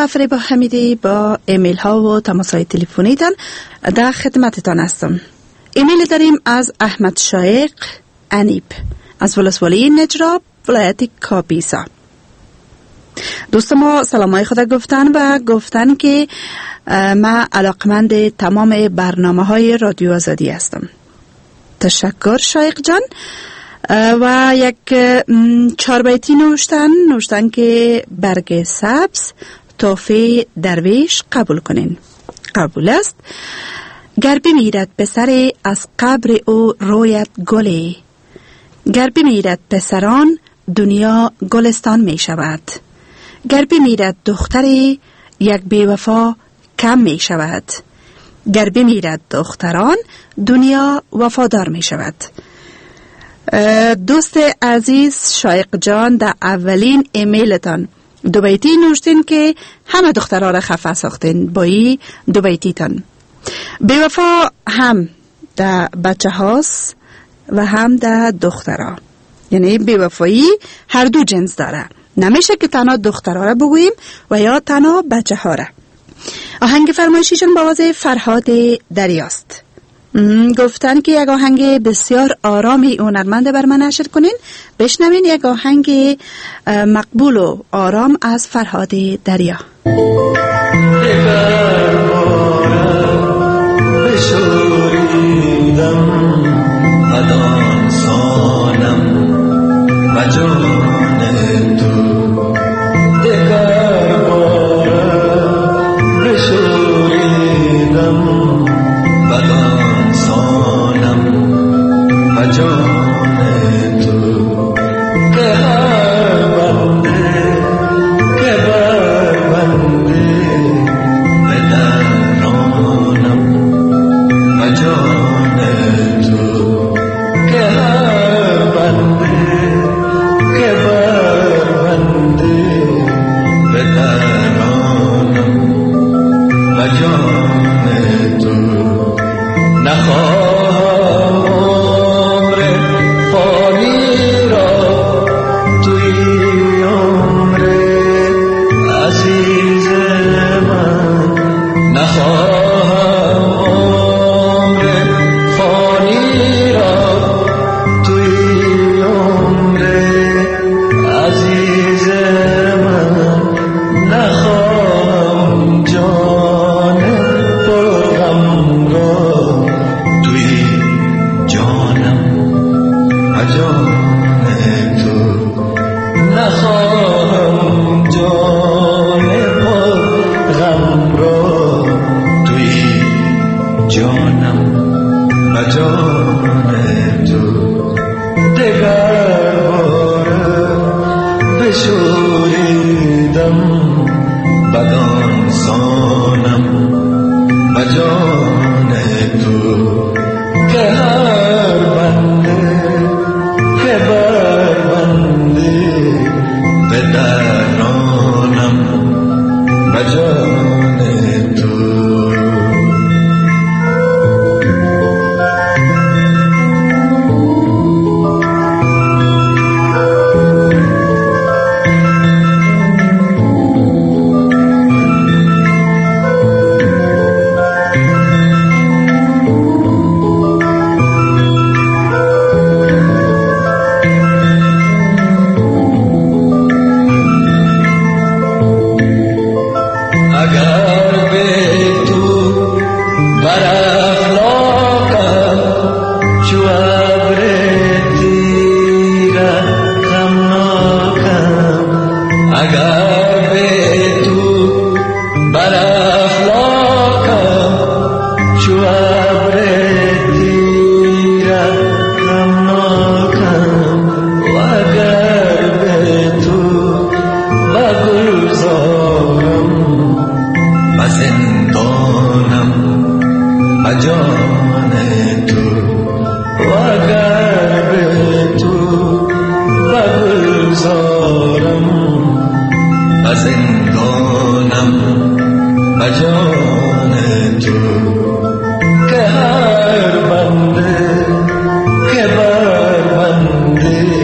خانم فریبا حمیدی با ایمیل ها و تماس های تلفنی تان در خدمتتان هستم. ایمیل داریم از احمد شایق انیب از ولسوالی نجراب ولایت کاپیسا. دوست ما سلامای خدا گفتن و گفتن که من علاقمند تمام برنامه های رادیو آزادی هستم. تشکر شایق جان. و یک 4 بیتی نوشتن که برگ سبز تحفه درویش قبول کنین. قبول است. گر بمیرد پسر از قبر او رویت گلی، گر بمیرد پسران دنیا گلستان می شود، گر بمیرد دختری یک بیوفا کم می شود، گر بمیرد دختران دنیا وفادار می شود. دوست عزیز شایق جان در اولین ایمیلتان 2 بیتی نوشتین که همه دخترها را خفه ساختین با این 2 بیتی تان. بیوفا هم در بچه هاست و هم در دخترها، یعنی بیوفایی هر دو جنس داره، نمیشه که تنها دخترها را بگوییم و یا تنها بچه ها را. آهنگ فرمایشیشون با آواز فرهاد دریاست. گفتن که یک آهنگ بسیار آرامی هنرمند بر من نشر کنین. بشنوین یک آهنگ مقبول و آرام از فرهاد دریا.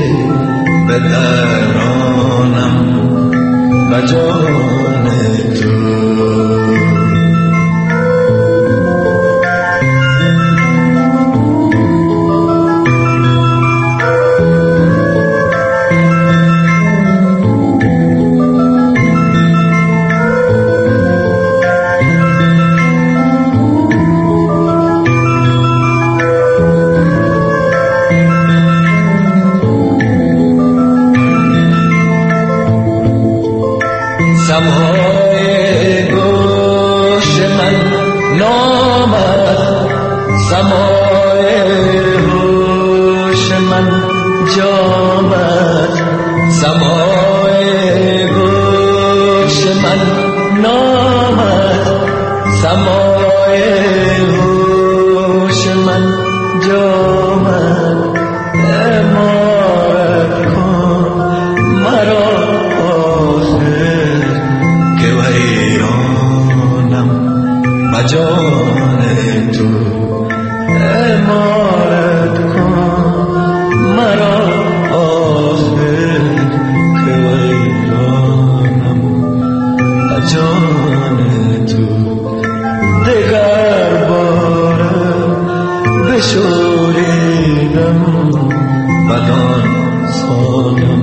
بدرانم و جان تو نامت سمای هوش من جامت امارت کن مرا آخر که ویرانم بجان تو امارت کن مرا آخر که ویرانم بجان تو دگر بارم بشوریدم بدان سانم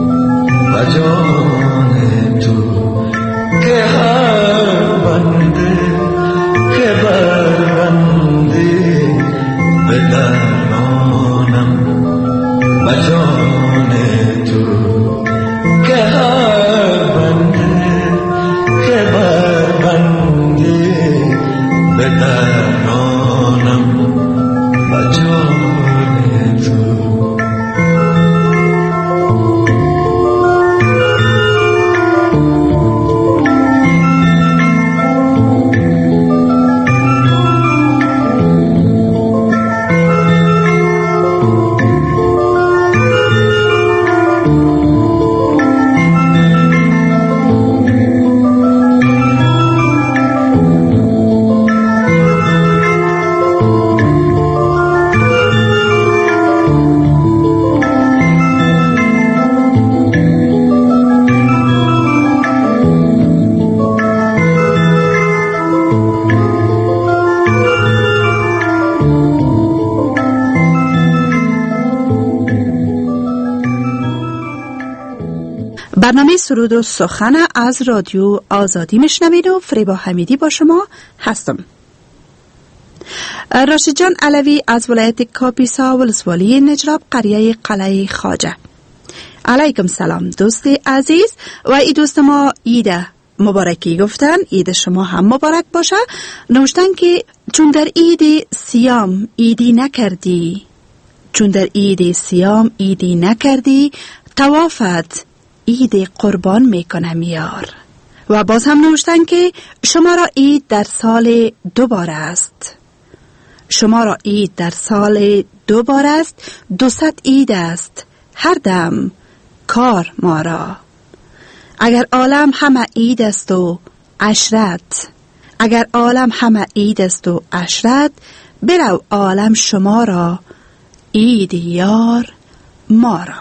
بجان تو که هر بنده که بربندی به درمانم بجان تو که هر بنده که بربندی به درمانم بجان تو. برنامه سرود و سخن از رادیو آزادی میشنوید و فریبا حمیدی با شما هستم. راشد جان علوی از ولایت کاپیسا ولسوالی نجراب قریه قلعه خواجه. علیکم سلام دوست عزیز و ای دوست ما عید مبارکی گفتن. عید شما هم مبارک باشه. نوشتن که چون در عید سیام عیدی نکردی، چون در عید سیام عیدی نکردی، طوافت عید قربان میکنم یار. و باز هم نوشتن که شما را عید در سال 2 بار است، شما را عید در سال 2 بار است، 200 عید است هر دم کار ما را. اگر عالم همه عید است و عشرت، اگر عالم همه عید است و عشرت، برو عالم شما را عید یار ما را.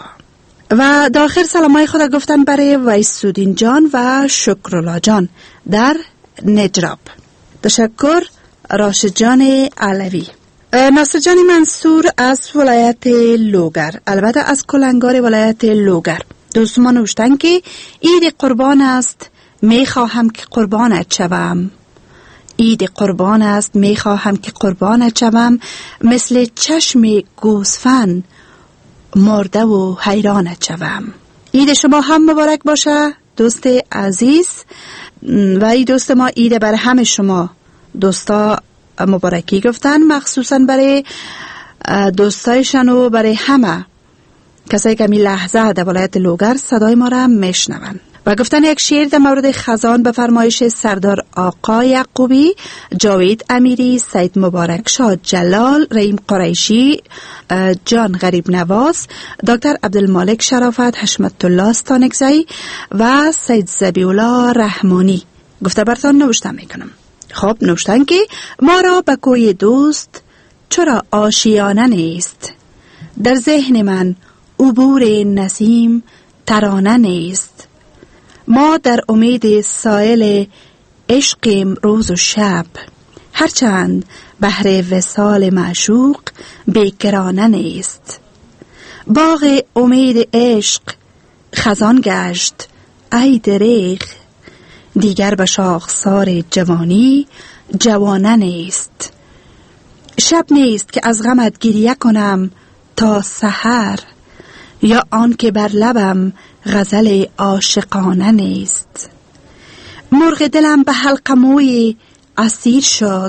و داخل سلامای خود گفتن برای ویسودین جان و شکرالله جان در نجراب. تشکر راشد جان علوی. ناصر جان منصور از ولایت لوگر، البته از کلنگار ولایت لوگر، دوستمان نوشتن که عید قربان است میخواهم که قربانت شوم، عید قربان است میخواهم که قربانت شوم، مثل چشم گوسفند مرده و حیرانت شوم. عید شما هم مبارک باشه دوست عزیز. و ای دوست ما عید برای همه شما دوستا مبارکی گفتن، مخصوصا برای دوستایشان و برای همه کسایی که می لحظه در ولایت لوگر صدای ما را میشنون. و گفتن یک شعر در مورد خزان به فرمایش سردار آقا یعقوبی، جاوید امیری، سید مبارک شاه جلال، رحیم قریشی، جان غریب نواز، دکتر عبدالمالک شرافت، حشمت الله استانکزی و سید زبیولا رحمانی گفته برتان نوشتم میکنم. خب نوشتن که ما را به کوی دوست چرا آشیانه نیست، در ذهن من عبور نسیم ترانه نیست، ما در امید سایل عشقیم روز و شب، هرچند بهر وصال معشوق بیکرانه نیست، باغ امید عشق خزان گشت ای دریغ، دیگر به شاخسار جوانی جوانه نیست، شب نیست که از غمت گریه کنم تا سحر، یا آن که بر لبم غزل عاشقانه نیست، مرغ دلم به حلقه موی اسیر شد،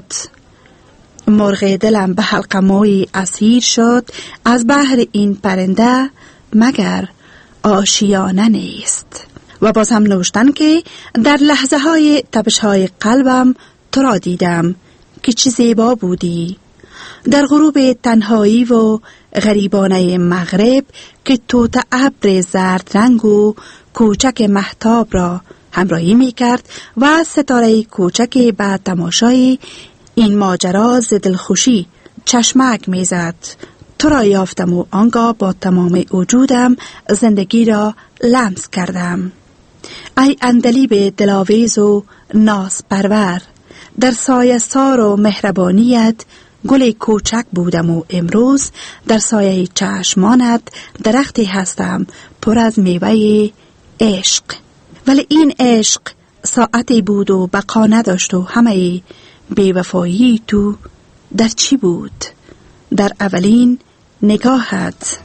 مرغ دلم به حلقه موی اسیر شد، از بحر این پرنده مگر آشیانه نیست. و باز هم نوشتن که در لحظه های تپش های قلبم تو را دیدم که چه زیبا بودی، در غروب تنهایی و غریبانه مغرب که توت ابر زرد رنگ و کوچک مهتاب را همراهی می کرد و ستاره کوچک بعد تماشای این ماجرا ز دلخوشی چشمک می زد. تو را یافتم و آنگاه با تمام وجودم زندگی را لمس کردم. ای اندلیب دلاویز و ناز پرور، در سایه سار و مهربانیت گل کوچک بودم و امروز در سایه چشمانت درختی هستم پر از میوه عشق. ولی این عشق ساعتی بود و بقا نداشت و همه بیوفایی تو در چی بود؟ در اولین نگاهت.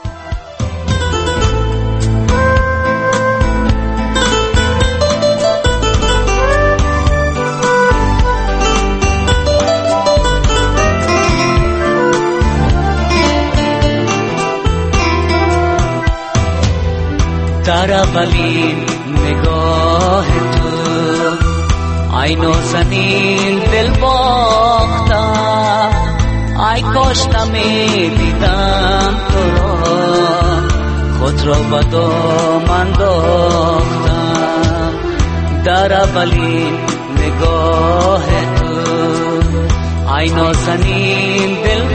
در اولین نگاه تو ای نازنین دل باختم، ای کاش نمیدیدم تو را، خود را به دام انداختم. در اولین نگاه تو ای نازنین دل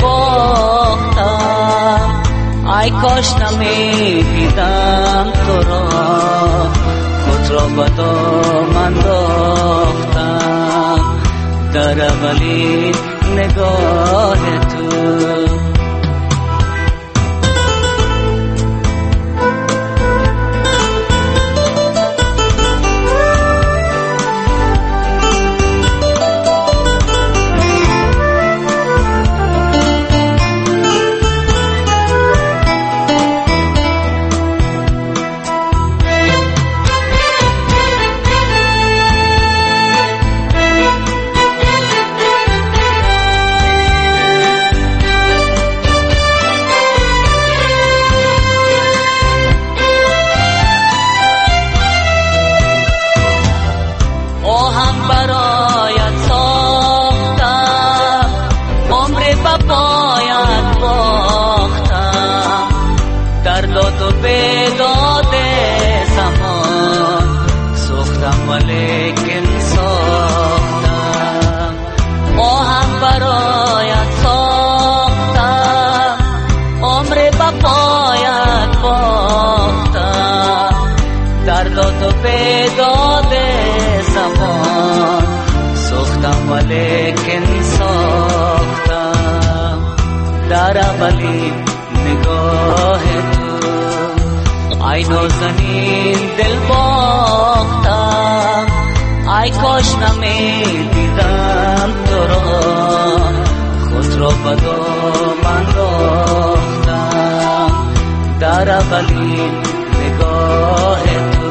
باختم، ای کاش نمیدیدم تو را، خود را به دام انداختم. در اولین نگاه تو لیکن ساختم. در اولین نگاه تو ای نازنین دل باختم، ای کاش نمیدیدم تو را، خود را به دام انداختم. در اولین نگاه تو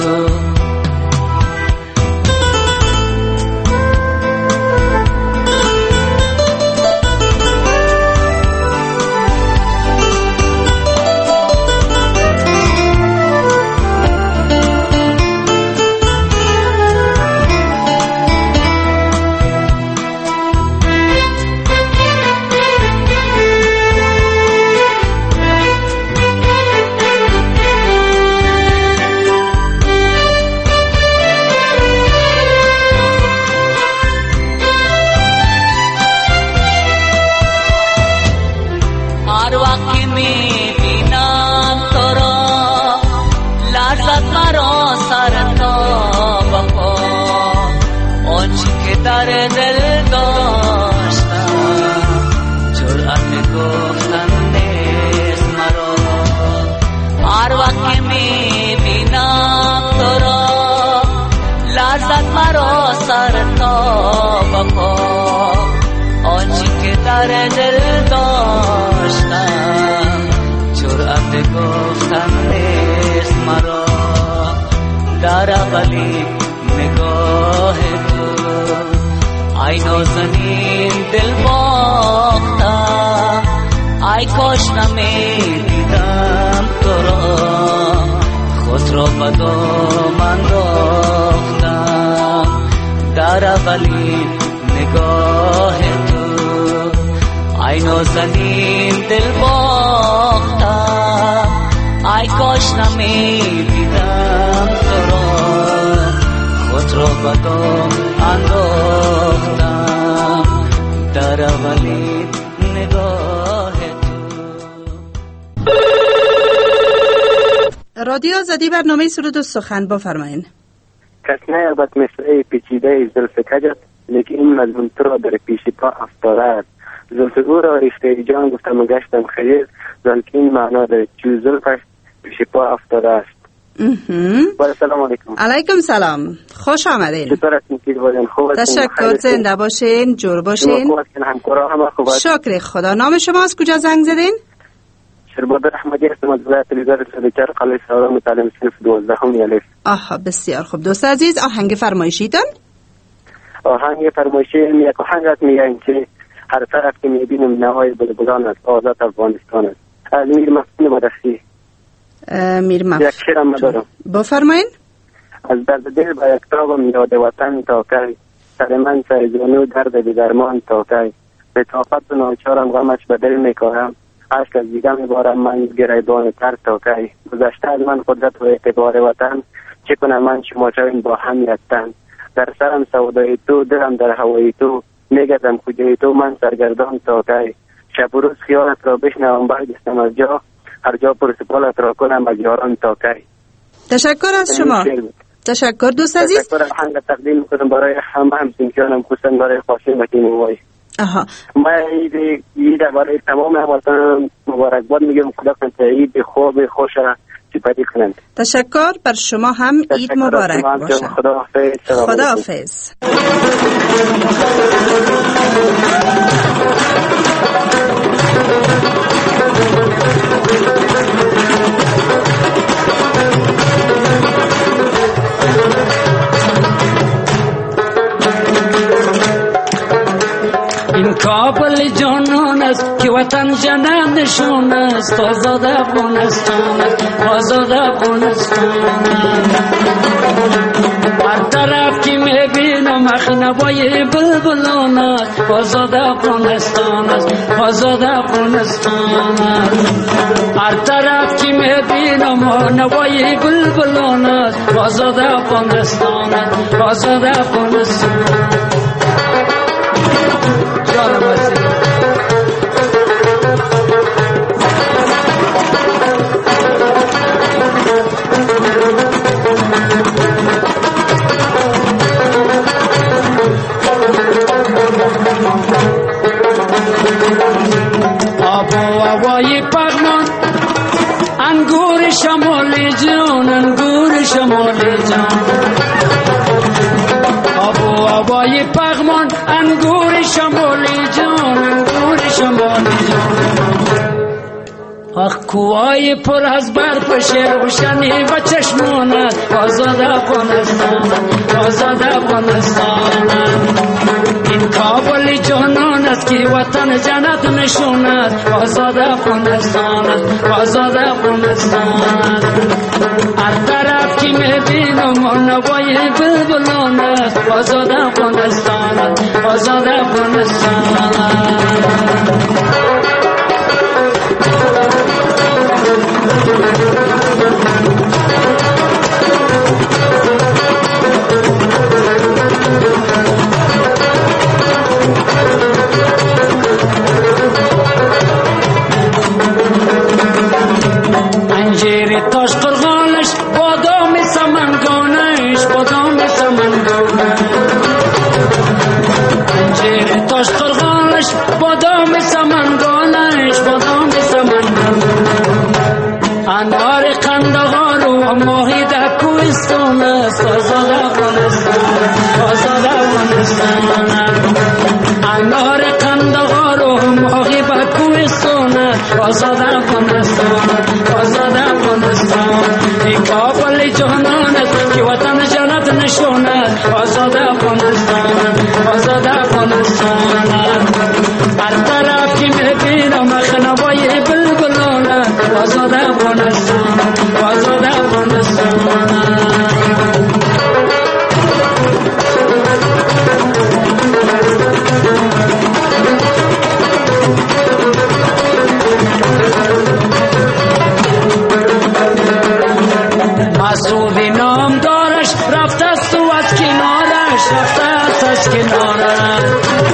در دل داشتم، جرأت گفتن نیست مرا. هر وقت که میبینم تو را، لرزد مرا سر تا به پا. آنچه که در دل داشتم، جرأت گفتن نیست مرا. در اولین نگاه تو ای نازنین دل باختم، ای کاش نمیدیدم تو را، خود را به دام انداختم در اولین نگاه تو ای نازنین دل باختم ای کاش نمیدیدم تو را خود را به دام انداختم در اولین نگاه تو. رادیو آزادی برنامه سرود و سخن بفرمایید. کس نیابد مصرع پیچیده زلف کجت لیکن این مضمون تو را در پیش پا افتاده است زلف او را رشته جان گفتم و گشتم خیر زلف این معنا در چو زلفش پیش پا افتاده است. سلام علیکم. علیکم سلام، خوش آمدین. چطور هستین که بودین؟ خوب هستین؟ تشکر، زنده باشین، جور باشین. شکر خدا. نام شما از کجا زنگ زدین؟ شربادر احمدی هستم از ولایت لیزار سرکار قلعه سارا متعلم صنف 12 الف. آها بسیار خوب. دوست عزیز آهنگ فرمایشیتون؟ آهنگ فرمایشی یک آهنگ است میگن که هر طرف که میبینم نوای بلبلان است آزاد افغانستان است. از میر مفتون مدرسی. میر مفتون. یک شعرم دارم. بفرمایین. از درد دل با یک تابم یاد وطن تا کی سر من سرزانو درد بی درمان تا کی به طاقت و ناچارم غمش به دل میکارم عشق از دیدن بارم من گریبان تر تا کی گذشته از من قدرت و اعتبار وطن چه کنم من شما شویم با هم یکتن در سرم سودای تو دلم در هوای تو میگردم کجای تو من سرگردان تا کی شب و روز خیالت را بشنوم برگستم از جا هر جا پرسپالت را کنم از یاران تا کی. تشکر از شما. تشکر دوست عزیز. تشکر آهنگ تقدیم میکنم برای همه همسنگیانم خصوصا برای قاسم و تیموای. ما عید برای تمام هموطنان مبارکباد میگم خدا کنه عید خوب خوش سپری کنند. تشکر بر شما هم عید مبارک باشه. خدا حافظ. خدا حافظ. این کابل جانان است که وطن جنت نشون است آزاد افغانستان است آزاد افغانستان هر طرف که میبینم نوای بلبلان است آزاد افغانستان است آزاد افغانستان هر طرف که میبینم نوای بلبلان است آزاد افغانستان است آزاد افغانستان. آب و هوای پغمان انگور شمالی جان انگور شمالی جان آب و هوای پغمان انگور شمالی جان انگور شمالی جان آخ کوهای پر از برف روشنی و چشمانت آزاد افغانستان آزاد افغانستان این کابل جانان است که وطن جنت نشون است آزاد افغانستان آزاد افغانستان هر طرف که میبینم نوای بلبلان است آزاد افغانستان آزاد افغانستان. انجیر تاش قرغانش بادام سمنگانش بادام سمنگانش انجیر تاش قرغانش بادام سمنگانش بادام سمنگانش انار قندهار و ماهی در کوهستان است آزاد افغانستان آزاد افغانستان انار قندهار و ماهی بر کوهستان است آزاد افغانستان آزاد افغانستان این کابل جانان است که وطن جنت نشون است آزاد افغانستان آزاد افغانستان هر طرف که میبینم نوای بلبلان است آزاد افغانستان آزاد افغانستان. رفت از کنارم،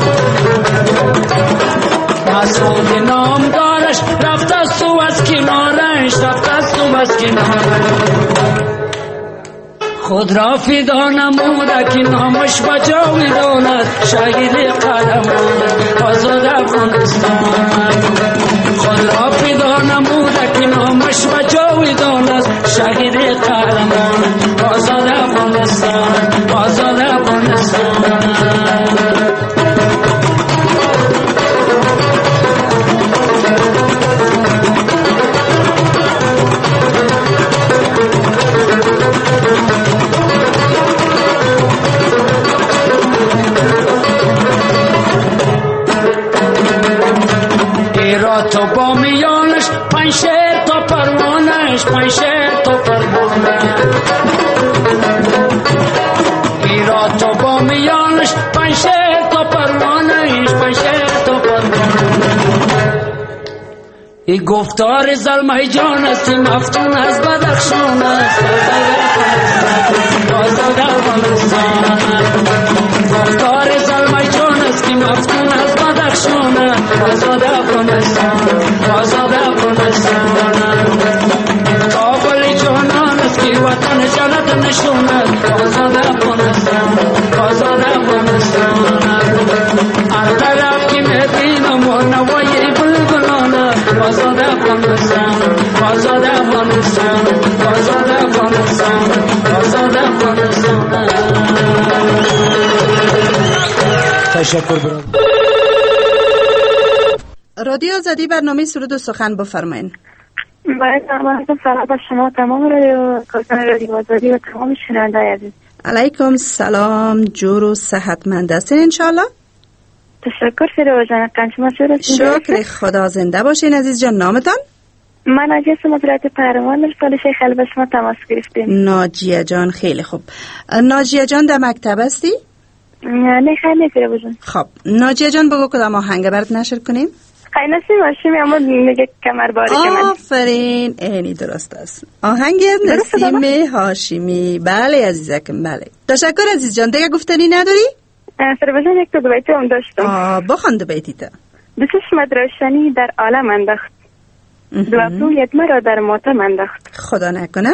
مسعود نامدارش رفت از تو از کنارش، رفت از تو از کنارش. خود را فدا نموده که نامش با جاویدان شهید قهرمان آزاد افغانستان. خود را فدا نموده که نامش با جاویدان شهید قهرمان آزاد افغانستان، آزاد افغانستان. تو با میانش پنج شهر تا پروانش، پنج شهر تا پروانش. ایرا تو با میانش پنج شهر تا پروانش، پنج شهر تا پروانش. ای گفتار زلمه جان است مفتون از بدخشان است، آزاد افغانستان. گفتار زلمه جان است مفتون از بدخشان است، آزاد افغانستان، آزاد افغانستان. کابل جانان است که وطن جنت نشون است، آزاد افغانستان، آزاد افغانستان. هر طرف که میبینم و نوای بلبلان است، آزاد افغانستان، آزاد افغانستان، آزاد افغانستان، آزاد افغانستان. تشکر برام. رادیو آزادی برنامه سرود و سخن بفرمایید. باید سلام به شما تمام رادیو آزادی و تمام شنونده عزیز. علیکم سلام، جور و صحتمند هستین انشالله؟ تشکر فیروز جان. قنچما شکر خدا. زنده باشین عزیز جان. نامتان؟ من ناجیه مدیریت پهلوان در سال شیخ علی به شما تماس گرفتیم. ناجیه جان خیلی خوب. ناجیه جان در مکتب هستی؟ نه خیلی نه فیروز جان. خب ناجیه جان بگو کدام آهنگ برات نشر کنیم؟ خیلی نسیم هاشمی اما میگه کمر باری کمر. آفرین، اینی درست است. آهنگ نسیم هاشمی. بله عزیزکم بله. تشکر عزیز جان. دیگه گفتنی نداری؟ فیروز جان یک دو بیتی هم داشتم. بخوان دو بیتی تا. دو چشمت روشنی در عالم انداخت، دو ابرویت مرا در ماتم انداخت. خدا نکنه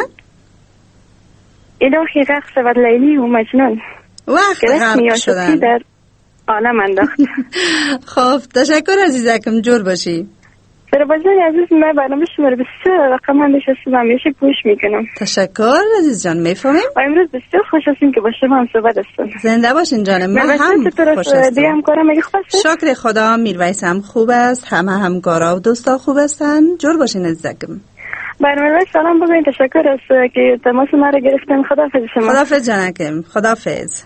الهی غرق شود لیلی و مجنون، وقت غرق شدن در عالم انداخت. خب تشکر عزیزکم، جور باشی. فربازان عزیز، من برنامه شما رو بسیار رقم هم نشستم همیشه گوش میکنم. تشکر عزیز جان، میفهمیم. و امروز بسیار خوش هستیم که با شما هم صحبت هستم. زنده باشین جانم. من هم خوش هستم. دیگه همکارم مگه خوب است؟ شکر خدا. میرویس هم خوب است، همه همکارا و دوستا خوب هستن. جور باشین عزیزکم. برنامه سلام بگوین. تشکر است که تماس ما رو گرفتن. خداحافظ شما. خداحافظ جانکم. خداحافظ.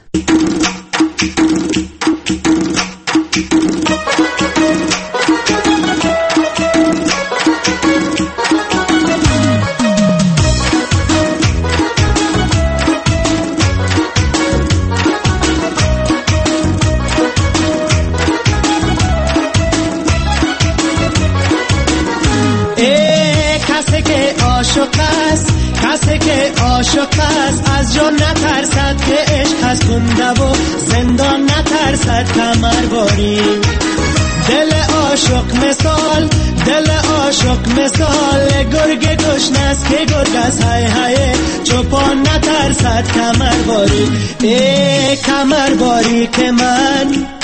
کسی که عاشق است از جان نترسد که عشق از کنده و زندان نترسد کمر باری. دل عاشق مثال، دل عاشق مثال گرگ گشنه است که گرگ از های های چوپان نترسد کمر باری. ای کمر باری که من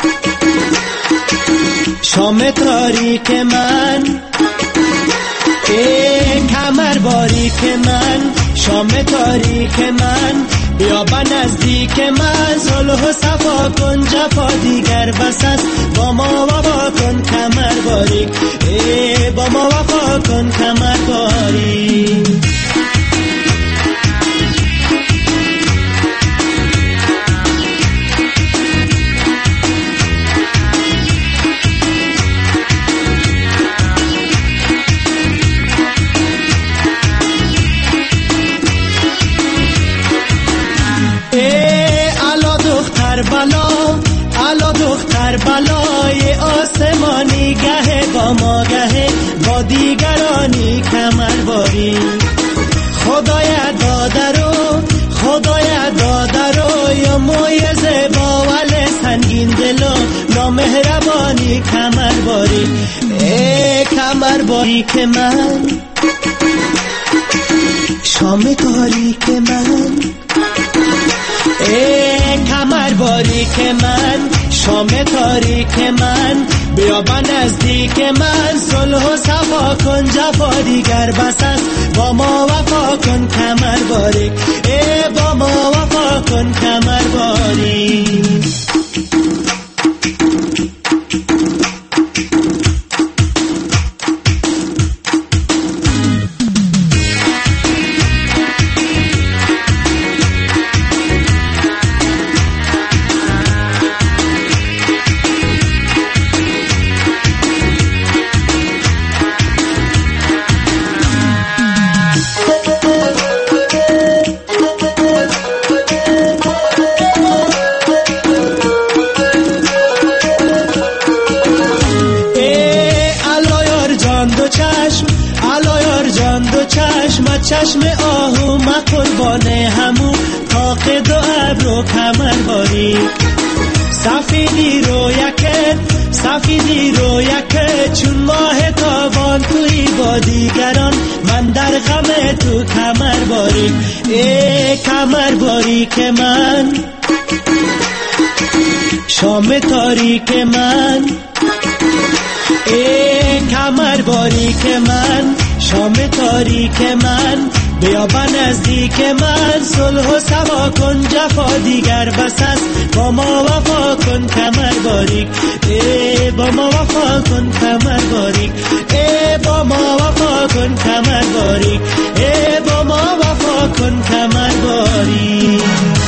شام تاریک من، ای کمر باری که من شام تاریک من، بیا با نزدیک من صلح و صفا کن جفا دیگر بس است، با ما وفا کن کمر باری. ای با ما وفا کن کمر باری. الا دختر بلای آسمانی گه با ما گه با دیگرانی کمر باری. خدای داده رو یا موی زبا ولی مهربانی کمر باری، ای کمر باری که من، شام تاریک من، ای کمر باری که من، شام تاریک من، بیا با نزدیک من، صلح و صفا کن، جفا دیگر بس است، با ما وفا کن کمر باری، ای با ما وفا کن کمر باری. چشم آهو ما قربانه همو تاق دو ابرو کمر باری، سفیدی رو یکت چون ماه تابان توی با دیگران، من در غم تو کمر باری، ای کمر باری که من، شام تاریک من، ای کمر باری که من، شام تاریک من، بیا با نزدیک من، صلح و صفا کن، جفا دیگر بس است، با ما وفا کن کمر باریک، ای با ما وفا کن کمر باریک، ای با ما وفا کن کمر باریک، ای با ما وفا کن کمر باریک.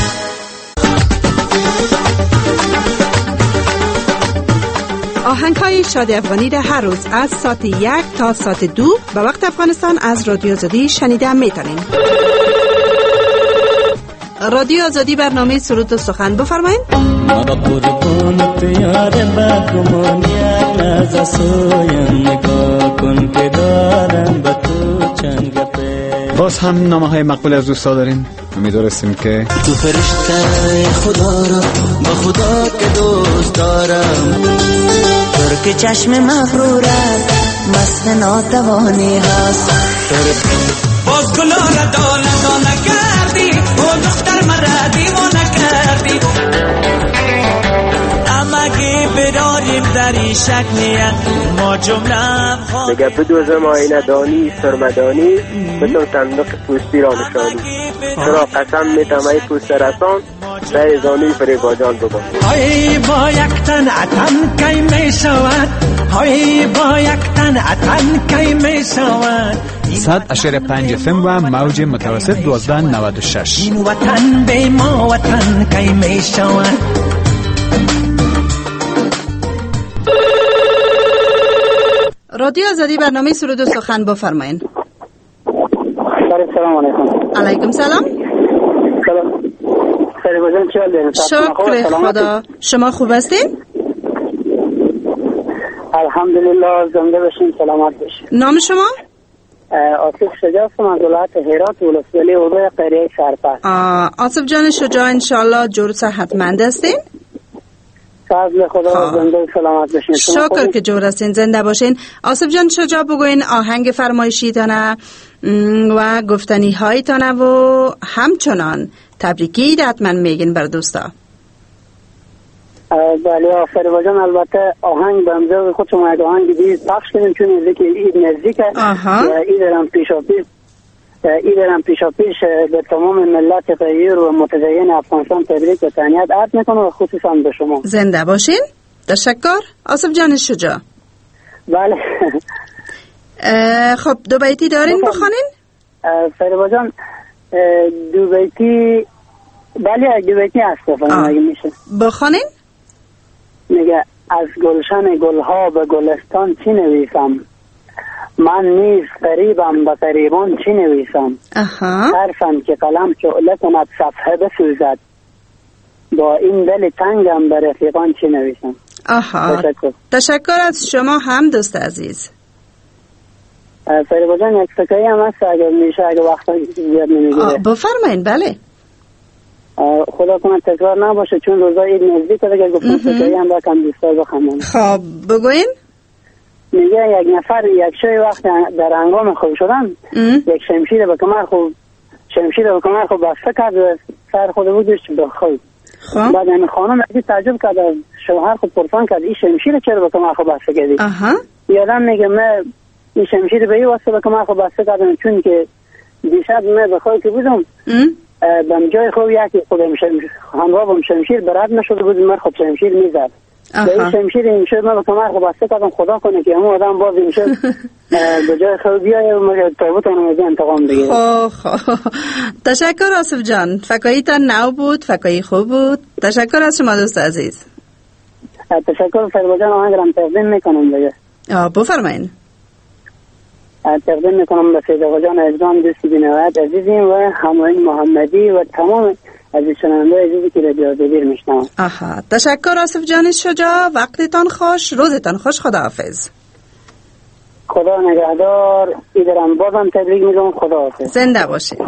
آهنگ‌های شادی افغانی را هر روز از ساعت 1 تا ساعت 2 به وقت افغانستان از رادیو آزادی شنیده می‌توانید. رادیو آزادی برنامه سرود و سخن بفرمایید. ما قربانت یار بدگمانیت از سویم نگاه کن که دارم به تو چند گپه. باز هم نامه‌های مقبول از دوستا داریم. امیدوارستیم که تو فرشته خدا را با خدا که دوست دارم، ترک چشم مغرورت مست ناتوانی هست، باز گلا را دانه کردی و دختر مرا دیوانه کردی، امگی براریم در این شکلیت ما جمله میگه بدوزم آینه دانی سرمدانی مثل صندوق پوستی را نشانی، چرا قسم میتم ای پوست رسان سعی زانوی فریبا جان ببان. های با یک تن عطن کی می شود، های با یک تن عطن کی می شود، 100.5 FM و موج متوسط 1296. این وطن به ما وطن کی می شود. رادیو آزادی برنامه سرود و سخن بفرمایید. سلام علیکم. علیکم سلام. سلام. سلام چه حال دارین؟ شکر خدا. شما خوب هستین؟ الحمدلله، زنده باشین، سلامت باشین. نام شما؟ آصف شجاع هستم از ولایت هرات، ولسوالی اوبه قریه سرپر. آصف جان شجاع انشالله جور صحتمند هستین؟ فضل خدا، زنده و سلامت باشین. شکر که جور هستین، زنده باشین. آصف جان شجاع بگوین آهنگ فرمایشی تانه و گفتنی های تانه و همچنان تبریکی حتما میگین بر دوستا. بله آفر جان، البته آهنگ به امضای خود شما یک آهنگ دیگه پخش کنیم چون اید نزدیکه. ایدارم پیشا پیش به تمام ملت غیر و متدین افغانستان تبریک و تهنیت عرض میکنم و خصوصا به شما. زنده باشین. تشکر آصف جان شجاع. بله. خب دو بیتی دارین بخوانین؟ فربا جان دو بیتی، بله دو بیتی هست اگه میشه بخوانین. میگه از گلشن گلها به گلستان چی نویسم، من نیز قریبم به قریبان چی نویسم، حرفم که قلم شعله کند صفحه بسوزد، با این دل تنگم به رفیقان چی نویسم. تشکر از شما هم دوست عزیز. فریبا جان یک فکایی هم هست اگر میشه، اگر وقتا زیاد نمیگیره. بفرمایین. بله. خدا کنه تکرار نباشه چون روزای عید نزدیک دیگه گفتم فکری هم با کم دوستا بخمون. خب بگوین. میگه یک نفر یک شای وقت در هنگام خوب شدن یک شمشیر به کمر خوب بسته کرد و سر خود بودش به خوب. بعد این خانم از تعجب کرد شوهر خود پرسان کرد این شمشیر چرا به کمر خوب بسته کردی؟ یادم میگه من این شمشیر به این واسه به کمر خوب بسته کردم چون که دیشب من به خوب که بودم بهم جای خوب یکی خودم همراه بهم شمشیر برد نشده بود من خود شمشیر میزد به این شمشیر این شد من به کمر خوب بسته کردم خدا کنه که همون آدم باز این شد به جای خوب بیایه و مگه تابوتانم از انتقام بگیره. تشکر آصف جان، فکایی تا نو بود، فکایی خوب بود. تشکر از شما دوست عزیز. تشکر فربا جان. آهنگرم تقدیم میکنم دیگه. بفرمایین. تقدیم میکنم به فیضا جان عزیزان دوست بینوایت عزیزیم و همراهان محمدی و تمام عزیز شنونده عزیزی که رادیو دبیر میشنوم. تشکر آصف جان شجاع، وقتتان خوش، روزتان خوش، خداحافظ. خدا نگهدار. ایدرم بازم تبریک میگم. خداحافظ. زنده باشید.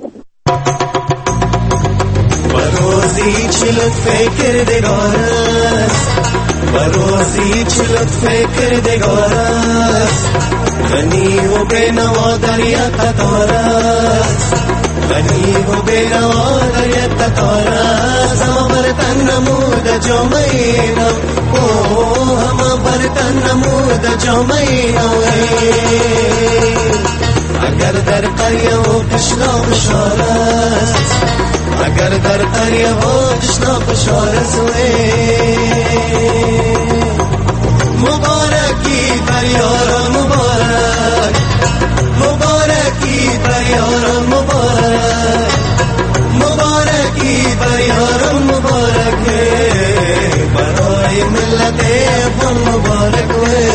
بروزی چلت فکر دگارست بروزی چلت فکر دگارست غنی و بینوا در یک قطارست غنی و بینوا در یک قطارست همه برتن نمود جامعینا همه برتن نمود جامعینا اگر در قریه و قشلا بشارست اگر در قریه و قشلا بشارست مبارکی بر یاران مبارک مبارکی بر یاران مبارک مبارکی بر یاران مبارک برای ملت افغان مبارک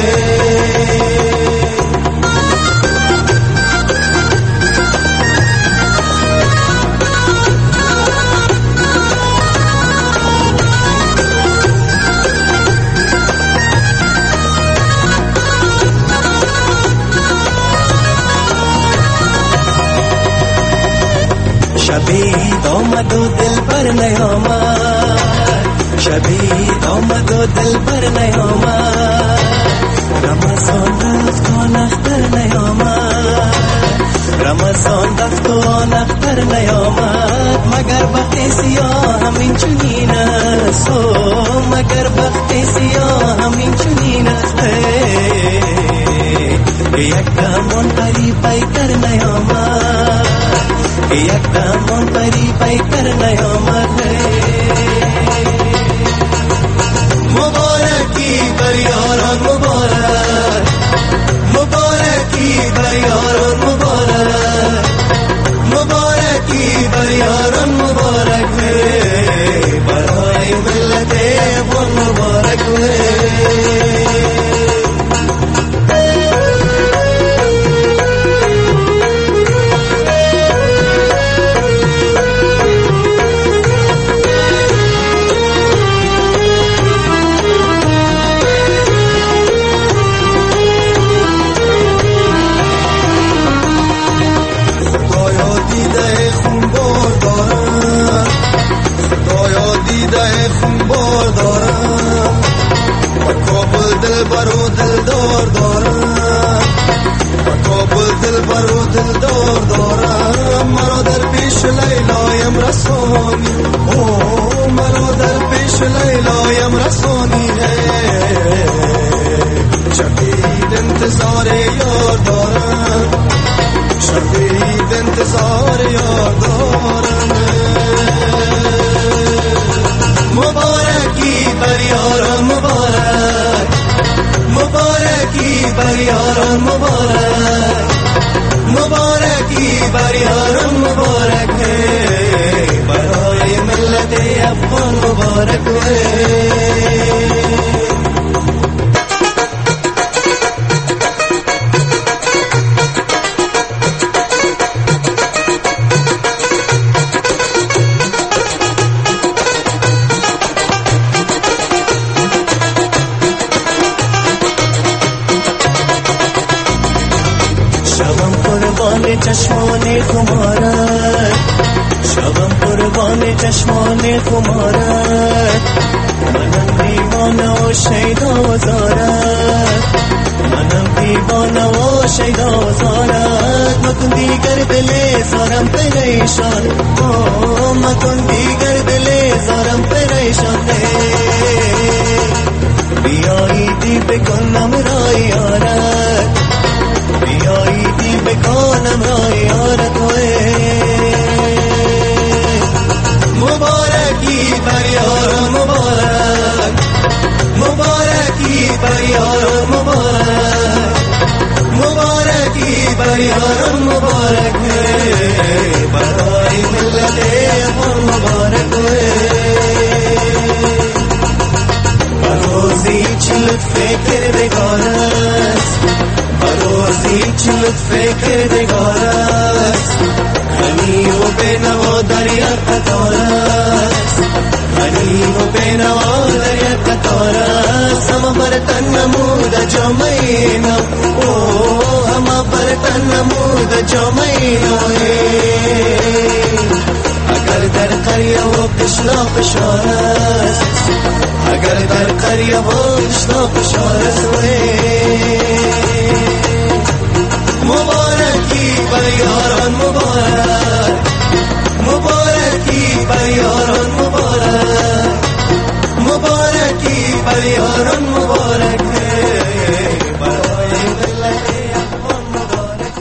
شبید آمد و دل بر نیامد شبید آمد و دل بر نیامد رمضان رفت و نختر نیامد رمضان رفت و نختر نیامد مگر بخت سیاه همین چنین است مگر بخت سیاه همین چنین است یک دمان قریب پیکر نیامد یک دمان قریب پیکر نیامد مبارکی بر یاران مبارک مبارکی بر یاران مبارک مبارکی بر یاران مبارک برای ملت افغان مبارک دل برو دل دار دارم کابل دل برو دل دار دارم مرا در پیش لیلایم رسانی مرا در پیش لیلایم رسانی شبید انتظار یار دارم شبید انتظار یار دارم مبارکی بر یاران مبارک مبارکی بر یاران مبارک مبارکی بر یاران مبارک برای ملت افغان مبارک چشمان خمارت شبم قربان چشمان خمارت، منم دیوانه و شیدا زارت، منم دیوانه و شیدا زارت. مکن دیگر دل زارم پریشان، مکن دیگر دل زارم پریشان. بیاییدی بکنم رای یارت، بیاییدی بکنم رای یارت. مبارکی بر یارم مبارک، مبارکی بر یارم مبارک، مبارکی بر یارم مبارک. برای ملت افغان مبارک. بروزی چه لطف کردگار است، بروزی چه لطف کردگار است. غنی و بینوا در یک قطار است، غنی و بینوا در یک قطار است. همه بر تن نمود جامعه نو، همه بر تن نمود جامعه نو. اگر در قریه و قشلا فشار است، اگر در قریه و قشلا فشار است. مبارکی بر یاران مبارک، مبارکی بر یاران مبارک، مبارکی بر یاران مبارک. برای ملت افغان مبارک.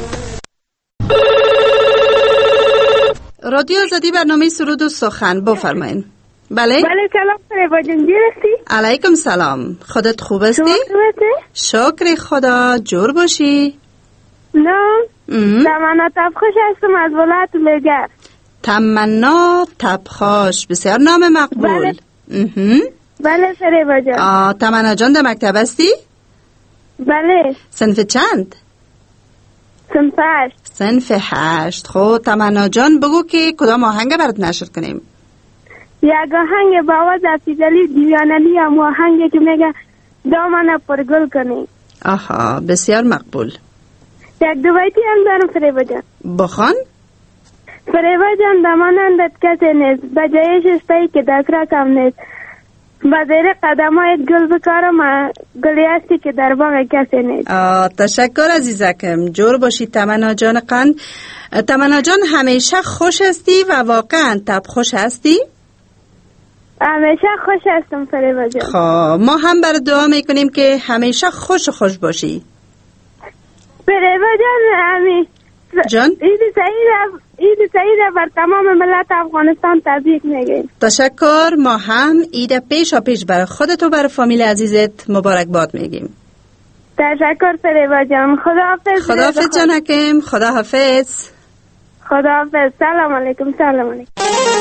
رادیو آزادی برنامه سرود و سخن بفرمایید. بله سلام فریبا جان، هستی؟ علیکم سلام. خودت خوب هستی؟ شکر خدا. جور باشی؟ نه تمنا تبخوش هستم از ولایت لوگر. تمنا تبخوش، بسیار نام مقبول. بله فریبا جان. تمنا جان در مکتب هستی؟ بله. صنف چند؟ صنف 8. صنف 8. خب تمنا جان بگو که کدام آهنگ برات نشر کنیم؟ یک آهنگ با آواز حفیظعلی دیوانه‌لی، هم آهنگی که میگه دامن پر گل کنی. آها بسیار مقبول. یک دو بیتی هم دارم فریبا جان. بخوان. فریبا جان دمانندت کسی نیست، بجایش استی که دست کم نیست. با زیر قدمایت گل بکارم، گلی هستی که در باغ کسی نیست. تشکر عزیزکم. جور باشی تمنا جان قند. تمنا جان همیشه خوش هستی و واقعا تب خوش هستی؟ همیشه خوش هستم فریبا جان. خب ما هم بر دعا میکنیم که همیشه خوش باشی. فریبا جان جان عید سعید بر تمام ملت افغانستان تبریک میگیم. تشکر. ما هم عید پیش بر خودت و بر فامیل عزیزت مبارکباد میگیم. تشکر فریبا جان. خداحافظ. خداحافظ جانکم. خداحافظ. خداحافظ. سلام علیکم. سلام علیکم.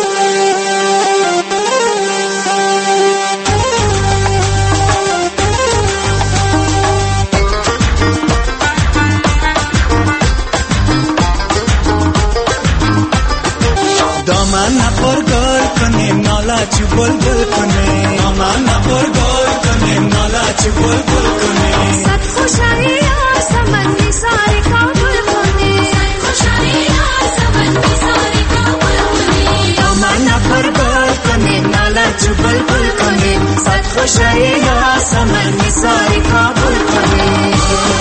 دامن پر گل کنیم نالا چی بلبل کنیم، دامن پر گل کنیم نالا چی بلبل کنیم. صد خوشایی آسمان میساری کابل کنیم، صد خوشایی آسمان میساری کابل کنیم. دامن پر گل کنیم نالا چی بلبل کنیم، صد خوشایی آسمان میساری کابل کنیم.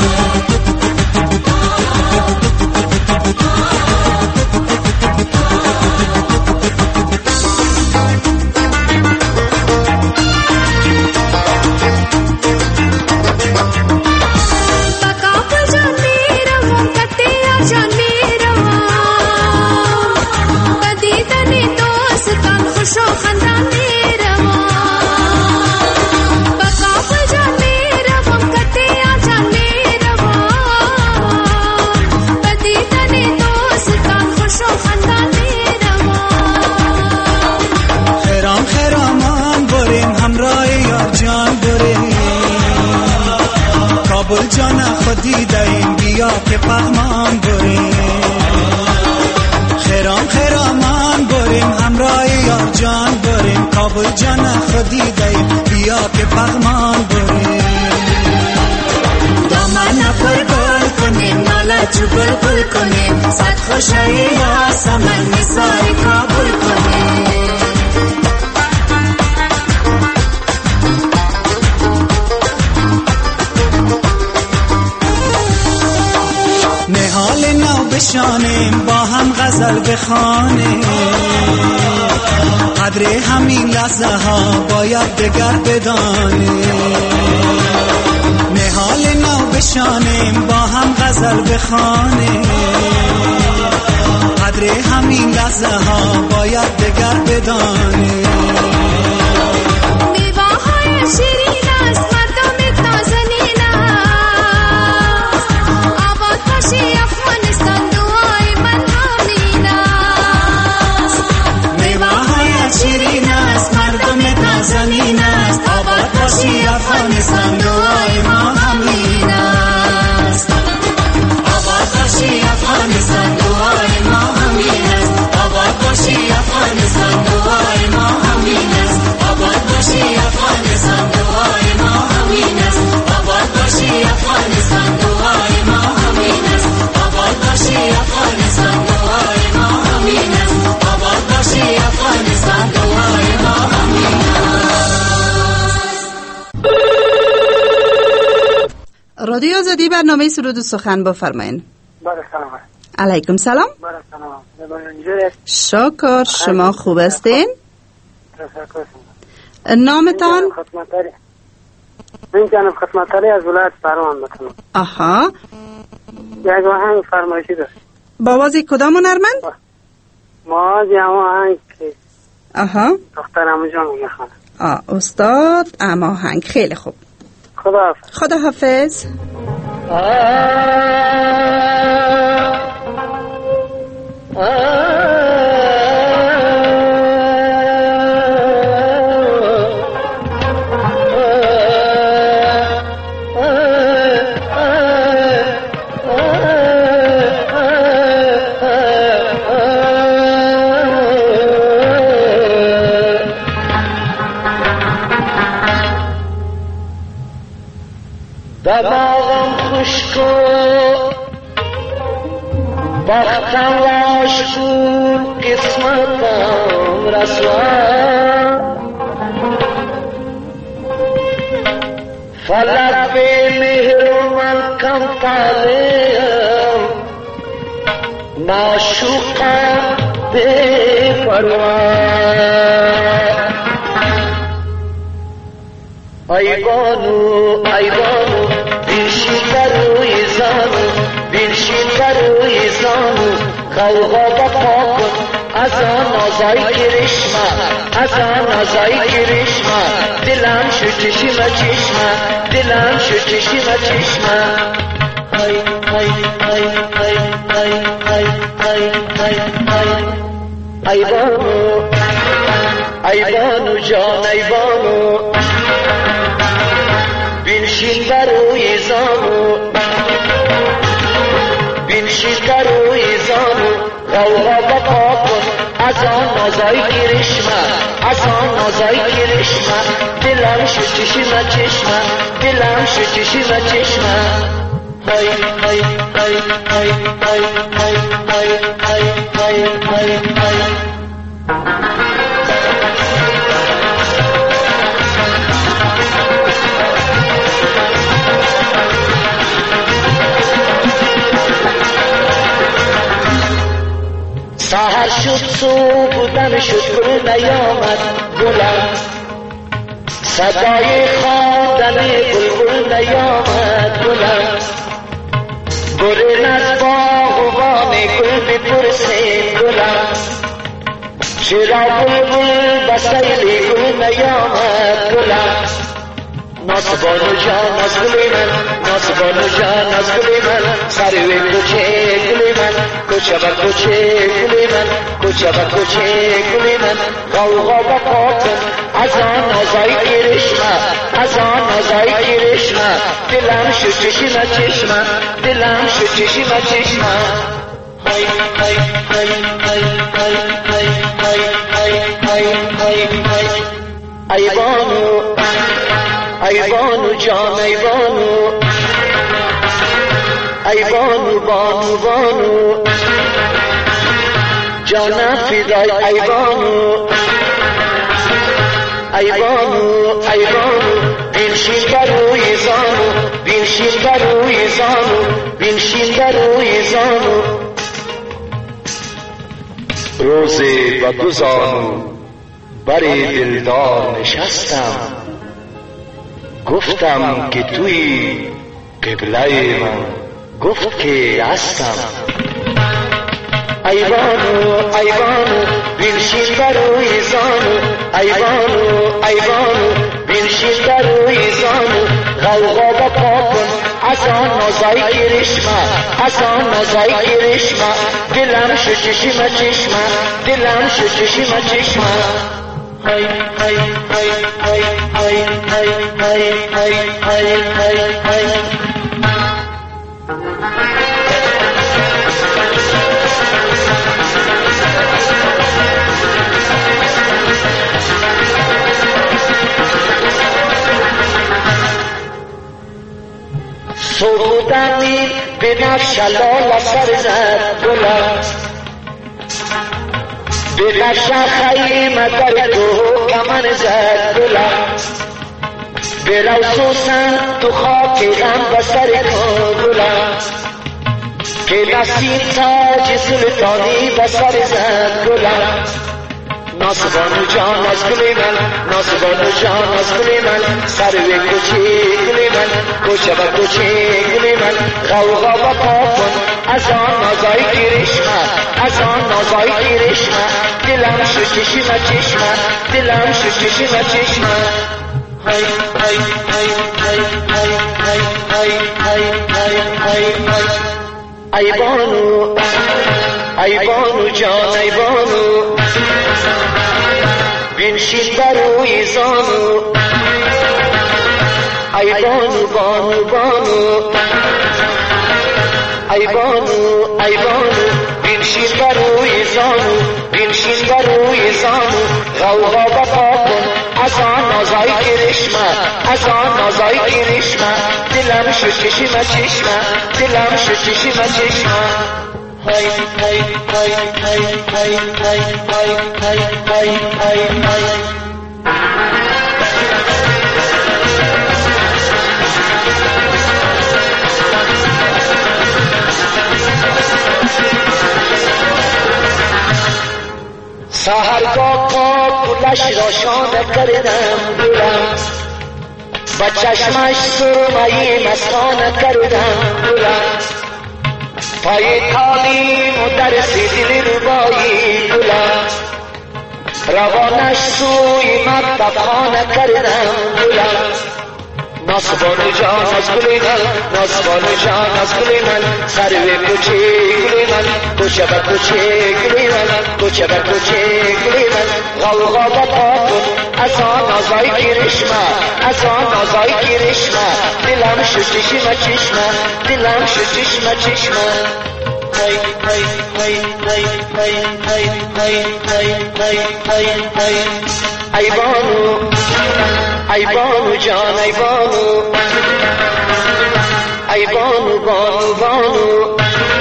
کابل جانا خودی دایم بیا که پهمان بریم، خیرامان بریم همراه یار جان بریم. کابل جانا خودی دایم بیا که پهمان بریم. دامن پر گل کنیم نالا چی شو بلبل کنیم صد خوشایی یاسمن نثاری کابل کنیم نهال نو بشانیم با هم غزل بخوانیم قدر همین لحظه ها باید دگر بدانیم نهال نو بشانیم با هم غزل بخوانیم قدر همین لحظه ها باید دگر بدانیم میوه‌های شیرین است مردم نازنین است آباد باشی افغانستان دعای من همین است میوه‌های شیرین است مردم نازنین است آباد باشی افغانستان دعای ما همین است آباد باشی افغانستان دعای ما همین است آباد باشی افغانستان دعای ما همین است آباد باشی افغانستان دعای ما همین است آباد باشی افغانستان دعای ما همین است آباد باشی افغانستان دعای ما همین است آباد باشی افغانستان دعای ما همین است. رادیو آزادی برنامه سرود و سخن بفرمایید. بله سلام علیکم سلام. بله سلام. شکر شما خوب هستین؟ نامتان؟ من جانم خدمت‌کاری از ولایت فرمان بکنم. آها. یک آهنگ فرمایشی داشت. با آواز کدام هنرمند؟ ما آهنگ که آها. دختر عمو جان میخوانه. استاد اماهنگ خیلی خوب. خداحافظ. خداحافظ. دماغم خشکو بختم لاش بود قسمتم رسوا فلک به مهر من کم طالم معشوقم به پروا ای بانو بنشین در روی زانو بنشین در روی زانو قوقا بپا کن از آن نازای کرشمه از آن نازای کرشمه دلم شو چشمه چشمه دلم شو چشمه چشمه ای ای ای ای ای ای ای ای ای ای بانو جان ای بانو بنشین در روی زانو بنشین در روی زانو غوغا بپا کن از آن نازای کرشمه از آن نازای کرشمه دلم شو چشمه چشمه دلم شو چشمه چشمه های های های های های های های های های های سحر شد صبح بودن شد گل نیامد گلم صدای خواندن بلبل نیامد گلم برین از باغبان گل بپرسین گلم چرا بلبل بسیل گل نیامد گلم ناسبانو جان از گل من ناسبانو جان از گل من سروی کوچه گل من کوچه و کوچه گل من کوچه و کوچه گل من غوغا بپا کن از آن نازای کرشمه از آن نازای کرشمه دلم شو چشمه چشمه دلم شو چشمه چشمه های های های های های های های های های های ای بانو ای بانو جان ای بانو ای بانو بانو بانو جانم فدای ای بانو ای بانو ای بانو بنشین بر روی زانو بنشین بر روی زانو بنشین بر روی زانو روزی با دو زانو بر دلدار نشستم گفتم که توی قبله من گفت که هستم ای بانو ای بانو بنشین بر روی زانو ای بانو ای بانو بنشین بر روی زانو غوغا با پا کن از آن نازای کرشمه از آن نازای کرشمه دلم شو چشم چشمه دلم شو چشم چشمه های های های های های های های های های های سرودمی به نفش لال سر زد گلم به نفش خیمه در تو کمن زد گلم به روسوسن تو خاک غم بسر تو گلم که نسیم تاج سلطانی بسر زد گلم ناسبانو جان از گل من ناسبانو جان از گل من سروی کوچه گل من کوچه و کوچه گل من غوغا و پا کن از آن نازای کرشمه از آن نازای کرشمه دلم شو چشم چشمه دلم شو چشم چشمه های های های های های های های های های های ای بانو ای بانو جان ای بانو بنشین بر روی زانو ای بانو بانو بانو ای بانو ای بانو بنشین بر روی زانو بنشین بر روی زانو غوغا بپا کن از آن نازای کرشمه از آن نازای کرشمه دلم شو چشم چشمه دلم شو چشم چشمه های های های های های های های های های های سحرگاه پا گلش را شانه کردم گلم با چشمش سرمهی مستانه کردم گلم پای تعلیم و درس دل ربایی گلم روانش سوی مکتب خانه کردم گلم ناسبانو جان از گل من ناسبانو جان از گل من سروی کوچه گل من کوچه و کوچه گل من کوچه و کوچه گل من غوغا و پا کن از آن نازای کرشمه از آن نازای کرشمه دلم شو چشم چشمه دلم شو چشم چشمه های های های های های های های های های های ای بانو ای بانو جان ای بانو ای بانو بانو بانو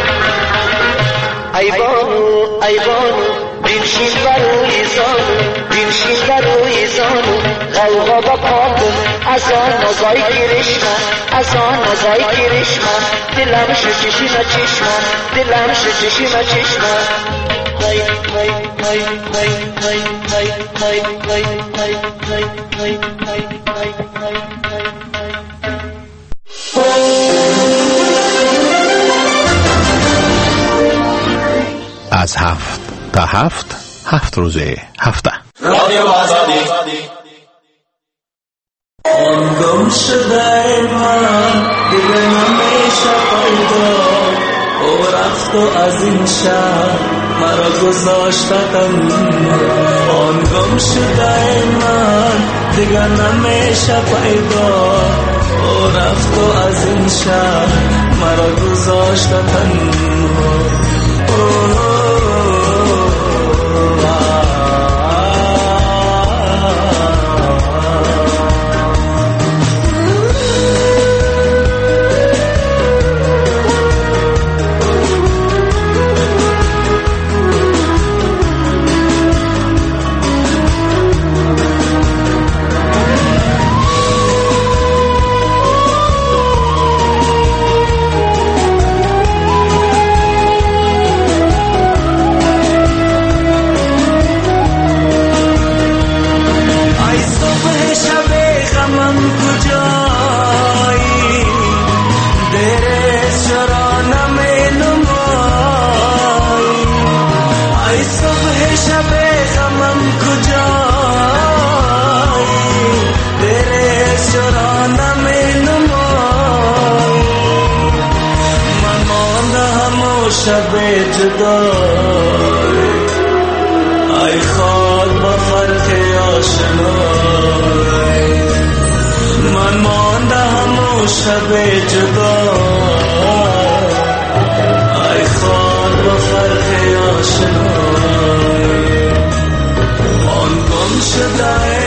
ای بانو ای بانو بنشین بر روی زانو بنشین بر روی زانو غوغا و پا کن از آن نازای کرشمه از آن نازای کرشمه دلم شو چشم چشمه دلم شو چشم چشمه های های های های های های های های های های های های های های از 7 تا 7 7 روزه هفته رادیو آزادی گم شده من دیگه نمیشه پیدا او رفت و از این شهر مرا گذاشته تنها آن گم شده من دیگه نمیشه پیدا او رفت و از این شهر مرا گذاشته تنها شب جدای ای خاک با فرق آشنای من مانده همون شب جدای ای خاک با فرق آشنای آن گم شده